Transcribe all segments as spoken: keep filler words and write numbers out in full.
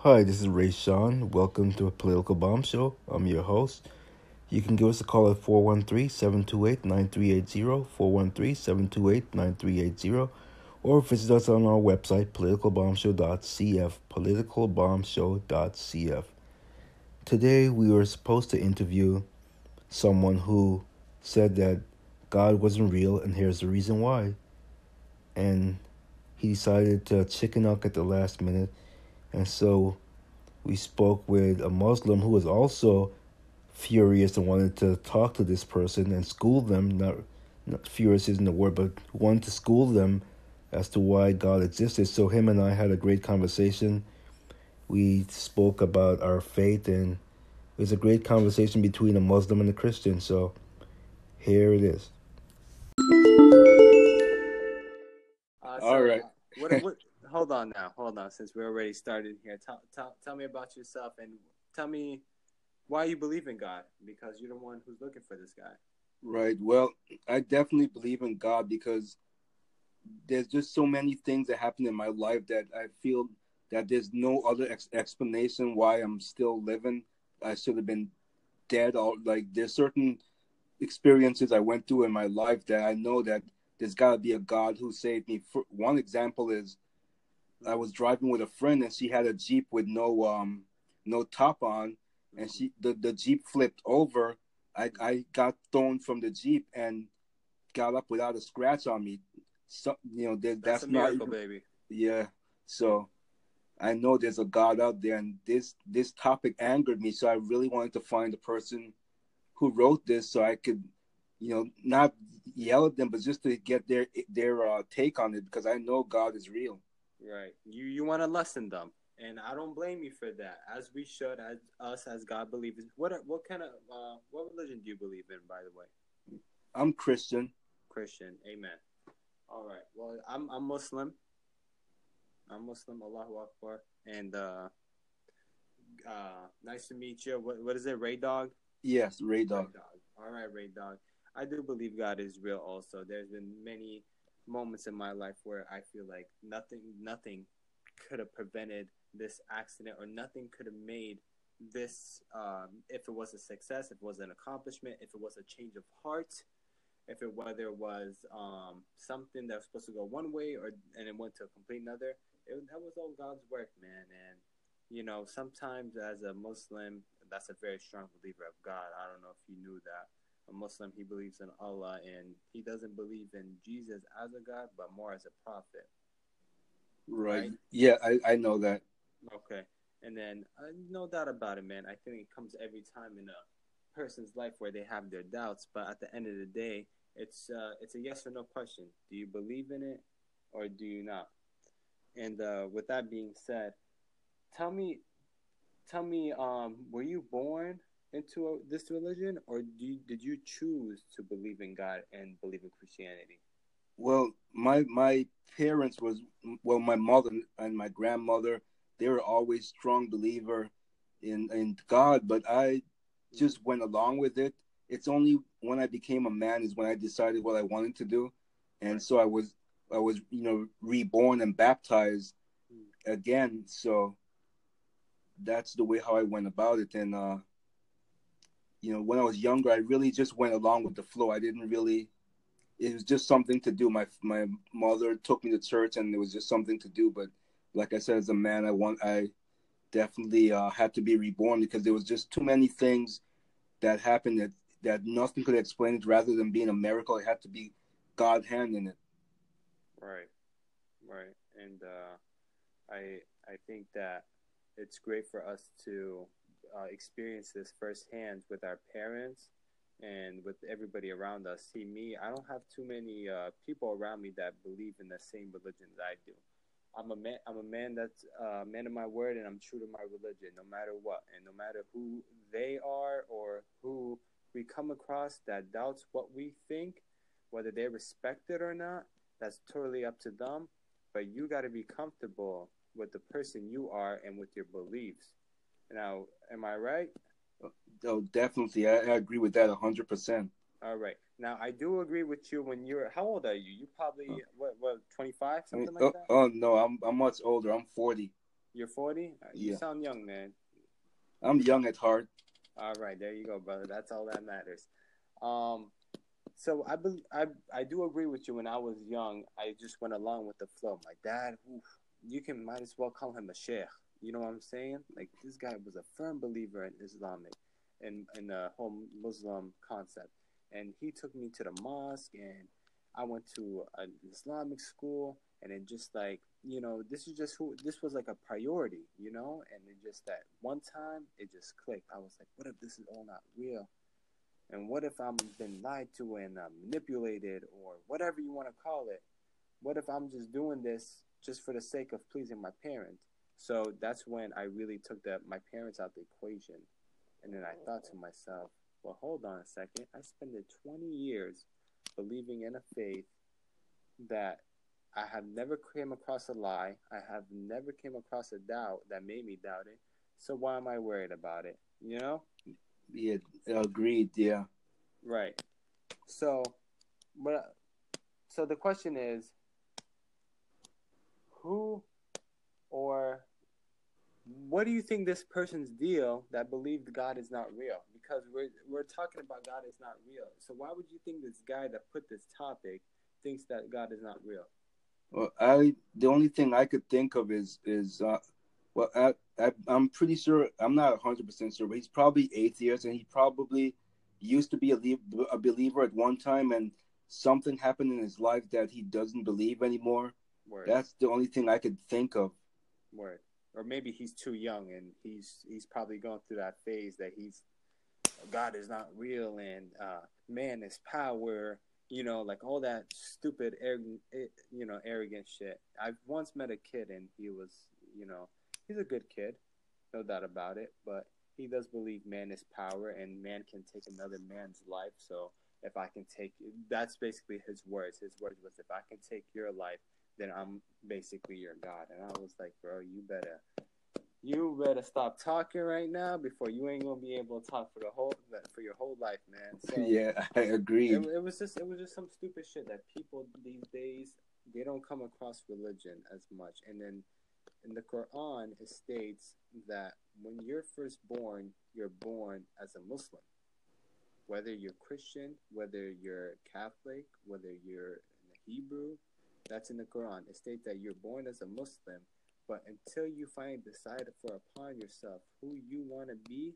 Hi, this is Ray Sean. Welcome to a Political Bomb Show. I'm your host. You can give us a call at four one three, seven two eight, nine three eight zero, four one three, seven two eight, nine three eight zero, or visit us on our website, political bomb show dot c f, political bomb show dot c f. Today, we were supposed to interview someone who said that God wasn't real, and here's the reason why. And he decided to chicken out at the last minute, and so we spoke with a Muslim who was also furious and wanted to talk to this person and school them. Not, not furious isn't the word, but wanted to school them as to why God existed. So him and I had a great conversation. We spoke about our faith, and it was a great conversation between a Muslim and a Christian. So here it is. Uh, All so, right. uh, what, what? Hold on now. Hold on. Since we already started here, tell, tell, tell me about yourself and tell me why you believe in God, because you're the one who's looking for this guy. Right. Well, I definitely believe in God because there's just so many things that happen in my life that I feel that there's no other ex- explanation why I'm still living. I should have been dead. All like there's certain experiences I went through in my life that I know that there's got to be a God who saved me. For one example is I was driving with a friend and she had a Jeep with no um no top on, and she the, the Jeep flipped over. I, I got thrown from the Jeep and got up without a scratch on me. So you know that, That's that's a not miracle, baby. yeah. So I know there's a God out there, and this this topic angered me. So I really wanted to find the person who wrote this, so I could, you know, not yell at them, but just to get their their uh, take on it, because I know God is real. Right. You you want to lessen them, and I don't blame you for that. As we should, as us as God believers. What what kind of uh, what religion do you believe in, by the way? I'm Christian. Christian. Amen. All right. Well, I'm I'm Muslim. I'm Muslim. Allahu Akbar. And uh, uh, nice to meet you. What what is it, Ray Dog? Yes, Ray Dog. Ray Dog. All right, Ray Dog. I do believe God is real. Also, there's been many moments in my life where I feel like nothing, nothing could have prevented this accident, or nothing could have made this. Um, if it was a success, if it was an accomplishment, if it was a change of heart, if it whether it was um, something that was supposed to go one way or and it went to a complete another, it, that was all God's work, man. And you know, sometimes as a Muslim, that's a very strong believer of God. I don't know if you knew that. A Muslim, he believes in Allah, and he doesn't believe in Jesus as a God, but more as a prophet. Right. Right? Yeah, I, I know that. Okay. And then, uh, no doubt about it, man. I think it comes every time in a person's life where they have their doubts, but at the end of the day, it's uh, it's a yes or no question. Do you believe in it, or do you not? And uh, with that being said, tell me, tell me, um, were you born into a, this religion, or do you, did you choose to believe in God and believe in Christianity? Well, my my parents was well, my mother and my grandmother, they were always strong believer in in God, but I just went along with it. It's only when I became a man is when I decided what I wanted to do, and Right. so I was I was you know reborn and baptized Mm. again. So that's the way how I went about it. And uh, you know, when I was younger, I really just went along with the flow. I didn't really. It was just something to do. My my mother took me to church, and it was just something to do. But like I said, as a man, I want I definitely uh, had to be reborn because there was just too many things that happened that that nothing could explain it. Rather than being a miracle, it had to be God hand in it. Right, right. And uh, I I think that it's great for us to uh, experience this firsthand with our parents and with everybody around us. See, me, I don't have too many uh, people around me that believe in the same religion as I do. I'm a man. I'm a man that's a uh, man of my word, and I'm true to my religion, no matter what, and no matter who they are or who we come across that doubts what we think, whether they respect it or not. That's totally up to them. But you got to be comfortable with the person you are and with your beliefs. Now, am I right? Oh, definitely, I, I agree with that a hundred percent. All right. Now, I do agree with you when you're. How old are you? You probably what? What? Twenty five, I mean, something like oh, that. oh no, I'm I'm much older. I'm forty. You're forty? You Yeah, sound young, man. I'm young at heart. All right, there you go, brother. That's all that matters. Um, so I, be, I I do agree with you. When I was young, I just went along with the flow. My dad, oof, you can might as well call him a sheikh. You know what I'm saying? Like this guy was a firm believer in Islamic, and in the whole Muslim concept. And he took me to the mosque, and I went to an Islamic school, and it just like you know, this is just who this was like a priority, you know. And it just that one time, it just clicked. I was like, what if this is all not real? And what if I'm been lied to and uh, manipulated or whatever you want to call it? What if I'm just doing this just for the sake of pleasing my parents? So that's when I really took the, my parents out the equation. And then I thought to myself, well, hold on a second. I spent twenty years believing in a faith that I have never came across a lie. I have never came across a doubt that made me doubt it. So why am I worried about it? You know? Yeah, agreed. Yeah. Right. So, but so the question is, who or what do you think this person's deal that believed God is not real? Because we're we're talking about God is not real. So why would you think this guy that put this topic thinks that God is not real? Well, I the only thing I could think of is is uh, well, I, I I'm pretty sure I'm not a hundred percent sure, but he's probably atheist, and he probably used to be a, le- a believer at one time, and something happened in his life that he doesn't believe anymore. Word. That's the only thing I could think of. Word. Or maybe he's too young, and he's he's probably going through that phase that he's God is not real, and uh, man is power. You know, like all that stupid, arrogant, you know, arrogant shit. I've once met a kid, and he was, you know, he's a good kid, no doubt about it. But he does believe man is power, and man can take another man's life. So if I can take, that's basically his words. His words was, if I can take your life, then I'm basically your God. And I was like, bro, you better, you better stop talking right now before you ain't gonna be able to talk for the whole for your whole life, man. So yeah, I agreed. It, it was just it was just some stupid shit that people these days they don't come across religion as much. And then in the Quran it states that when you're first born, you're born as a Muslim. Whether you're Christian, whether you're Catholic, whether you're Hebrew, that's in the Quran. It states that you're born as a Muslim. But until you finally decide for upon yourself who you want to be,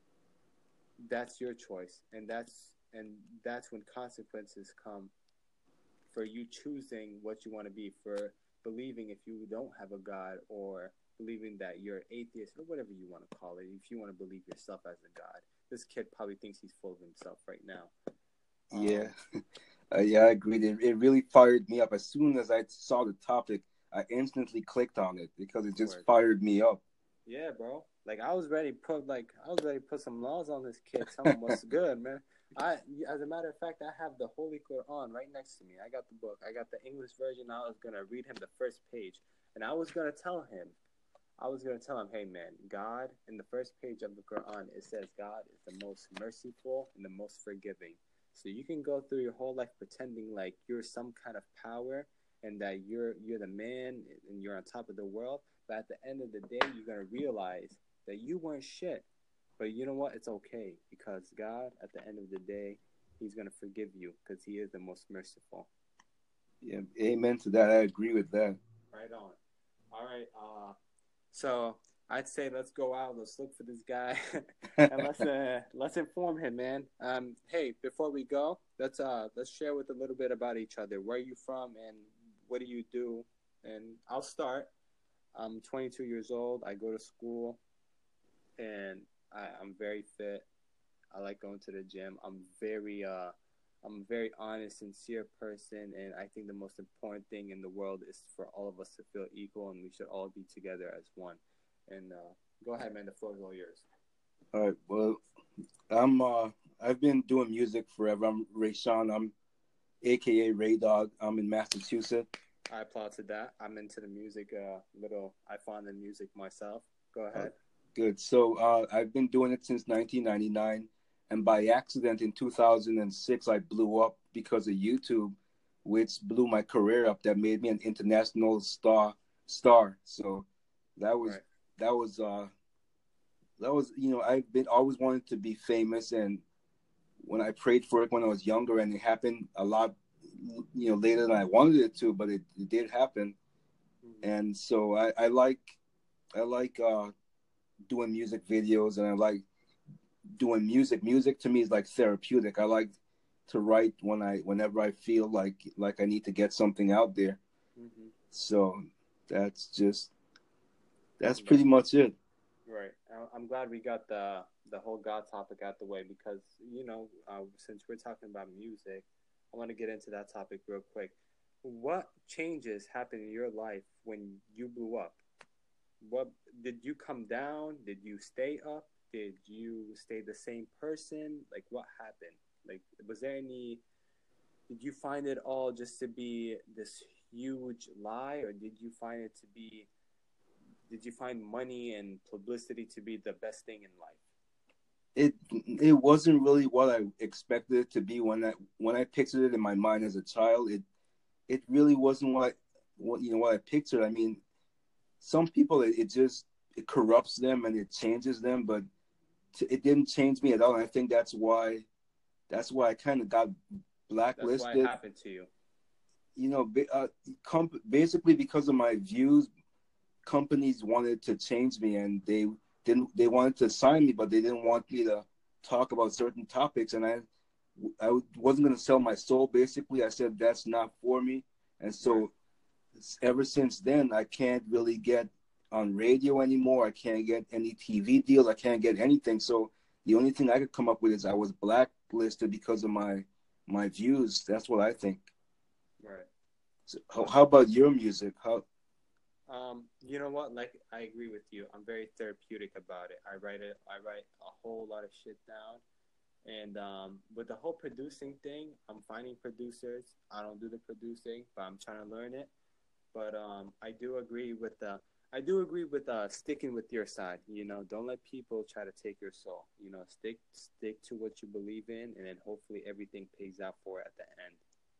that's your choice, and that's and that's when consequences come for you choosing what you want to be, for believing if you don't have a God, or believing that you're atheist, or whatever you want to call it. If you want to believe yourself as a God, this kid probably thinks he's full of himself right now. Yeah, um, uh, yeah, I agreed. It, it really fired me up. As soon as I saw the topic, I instantly clicked on it because it just Word. fired me up. Yeah, bro. Like I was ready to put like I was ready to put some laws on this kid. Tell him what's good, man. I, as a matter of fact, I have the Holy Quran right next to me. I got the book. I got the English version. I was gonna read him the first page, and I was gonna tell him, I was gonna tell him, hey, man, God in the first page of the Quran it says God is the most merciful and the most forgiving. So you can go through your whole life pretending like you're some kind of power and that you're you're the man and you're on top of the world. But at the end of the day, you're going to realize that you weren't shit. But you know what? It's okay because God, at the end of the day, he's going to forgive you because he is the most merciful. Yeah, amen to that. I agree with that. Right on. All right. Uh, so I'd say let's go out. Let's look for this guy and let's uh, let's inform him, man. Um, hey, before we go, let's uh let's share with a little bit about each other. Where are you from and what do you do? And I'll start. I'm twenty-two years old. I go to school, and I, I'm very fit. I like going to the gym. I'm very, uh, I'm a very honest, sincere person, and I think the most important thing in the world is for all of us to feel equal, and we should all be together as one. And uh, go ahead, man. The floor is all yours. All right. Well, I'm. Uh, I've been doing music forever. I'm Rayshawn. I'm, A K A Ray Dog. I'm in Massachusetts. I applaud to that. I'm into the music. Uh, little. I find the music myself. Go ahead. Uh, good. So uh, I've been doing it since nineteen ninety-nine, and by accident in two thousand six, I blew up because of YouTube, which blew my career up. That made me an international star. Star. So that was right. that was uh that was you know I've been always wanted to be famous, and when I prayed for it when I was younger, and it happened a lot, you know, later than I wanted it to, but it, it did happen. Mm-hmm. And so I, I like I like uh, doing music videos, and I like doing music. Music to me is like therapeutic. I like to write when I whenever I feel like like I need to get something out there. Mm-hmm. So that's just that's Right. pretty much it. Right. I- I'm glad we got the the whole God topic out the way because you know uh, since we're talking about music, I want to get into that topic real quick. What changes happened in your life when you blew up? What did you come down? Did you stay up? Did you stay the same person? Like what happened? Like was there any? Did you find it all just to be this huge lie, or did you find it to be did you find money and publicity to be the best thing in life? It it wasn't really what I expected it to be when I when I pictured it in my mind as a child. It it really wasn't what what you know what I pictured. I mean, some people it, it just it corrupts them and it changes them, but t- it didn't change me at all. And I think that's why that's why I kind of got That's why it blacklisted. happened to you. You know, uh, comp- basically because of my views, companies wanted to change me, and they didn't. They wanted to sign me, but they didn't want me to talk about certain topics. And I, I wasn't going to sell my soul. Basically, I said that's not for me. And Right. so, ever since then, I can't really get on radio anymore. I can't get any T V deals. I can't get anything. So the only thing I could come up with is I was blacklisted because of my my views. That's what I think. Right. So how, Well, how about your music? How um, you know what? Like I agree with you. I'm very therapeutic about it. I write it. I write a whole lot of shit down. And um, with the whole producing thing, I'm finding producers. I don't do the producing, but I'm trying to learn it. But um, I do agree with the I do agree with uh, sticking with your side. You know, don't let people try to take your soul. You know, stick stick to what you believe in, and then hopefully everything pays out for it at the end.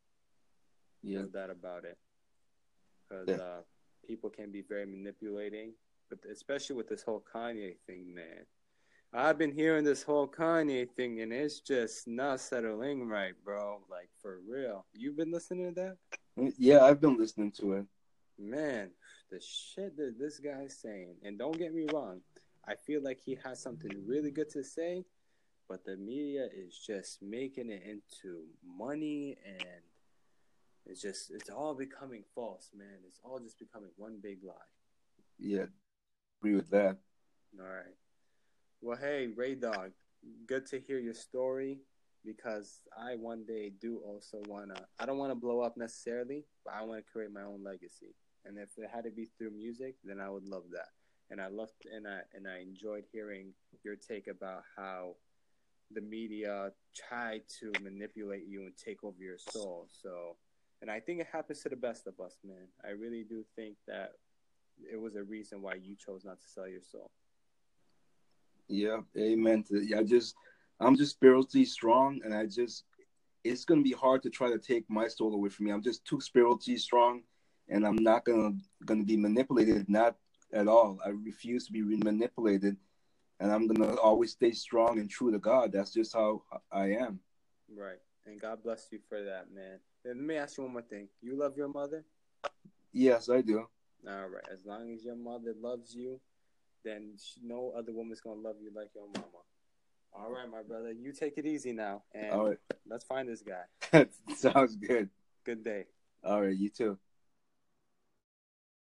yeah, No doubt about it. Because yeah. uh, people can be very manipulating, but especially with this whole Kanye thing, man. I've been hearing this whole Kanye thing, and it's just not settling right, bro. Like for real. You've been listening to that? Yeah, I've been listening to it. Man, the shit that this guy's saying, and don't get me wrong, I feel like he has something really good to say, but the media is just making it into money, and it's just, it's all becoming false, man. It's all just becoming one big lie. Yeah, agree with that. All right. Well, hey, Ray Dog, good to hear your story because I one day do also want to, I don't want to blow up necessarily, but I want to create my own legacy. And if it had to be through music, then I would love that. And I loved and I and I enjoyed hearing your take about how the media tried to manipulate you and take over your soul. So, and I think it happens to the best of us, man. I really do think that it was a reason why you chose not to sell your soul. Yeah, amen. To, yeah, I just, I'm just spiritually strong, and I just, it's gonna be hard to try to take my soul away from me. I'm just too spiritually strong, and I'm not gonna gonna be manipulated. Not at all. I refuse to be manipulated, and I'm gonna always stay strong and true to God. That's just how I am. Right. And God bless you for that, man. And let me ask you one more thing. You love your mother? Yes, I do. All right. As long as your mother loves you, then no other woman's going to love you like your mama. All right, my brother. You take it easy now. And All right. let's find this guy. Sounds good. Good day. All right, you too.